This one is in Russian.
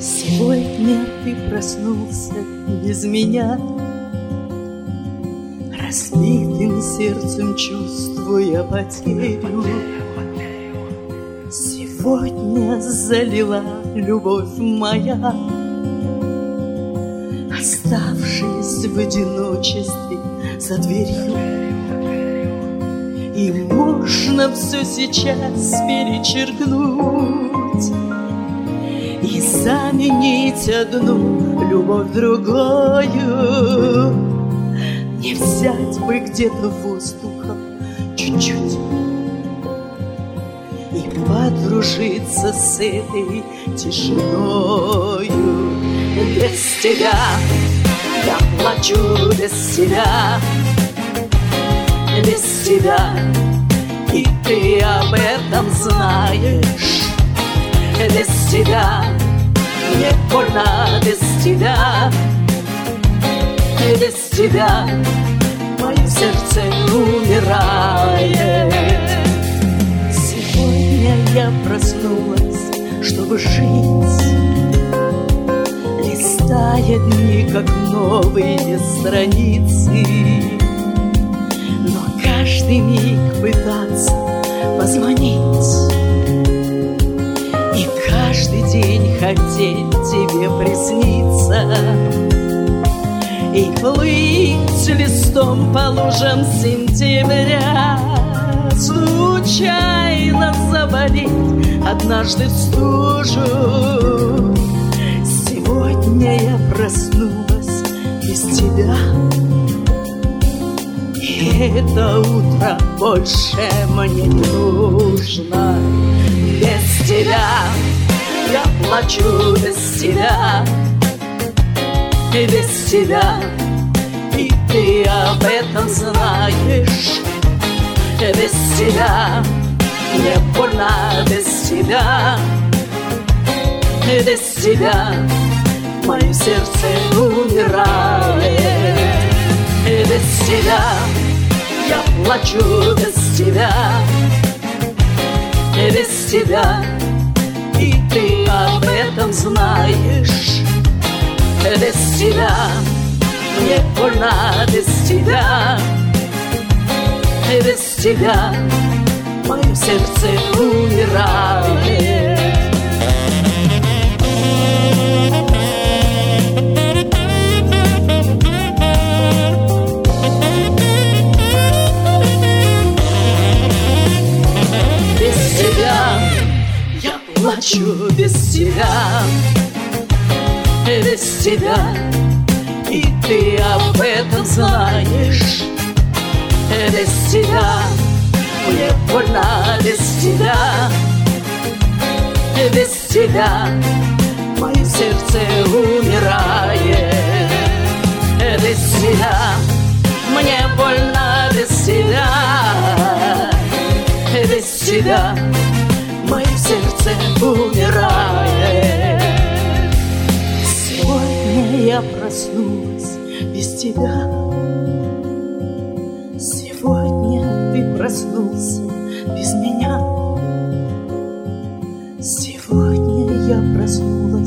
Сегодня ты проснулся без меня, разбитым сердцем чувствуя потерю. Сегодня залила любовь моя, оставшись в одиночестве за дверью. И можно все сейчас перечеркнуть и заменить одну любовь другою. Не взять бы где-то воздуха чуть-чуть и подружиться с этой тишиною. Без тебя я плачу, без тебя, без тебя, и ты об этом знаешь. Без тебя мне больно, без тебя, без тебя мое сердце умирает. Сегодня я проснулась, чтобы жить, листая дни, как новые страницы, но каждый миг пытаться позвонить и каждый день хотеть тебе присниться и плыть листом по лужам сентября, случайно заболеть однажды в стужу. Сегодня я проснулась без тебя, и это утро больше мне не нужно. Без тебя я плачу, без тебя, без тебя, и ты об этом знаешь. Без тебя мне больно, без тебя, без тебя мое сердце умирает. Без тебя я плачу, без тебя, без тебя, и ты об этом знаешь. Без тебя мне больно, без тебя, без тебя мое сердце умирает. Без тебя я плачу, без тебя, без тебя, и ты об этом знаешь. Без тебя мне больно, без тебя, без тебя мое сердце умирает. Без тебя мне больно, без тебя, без тебя мое сердце умирает. Сегодня я проснулась без тебя. Сегодня ты проснулся без меня. Сегодня я проснулась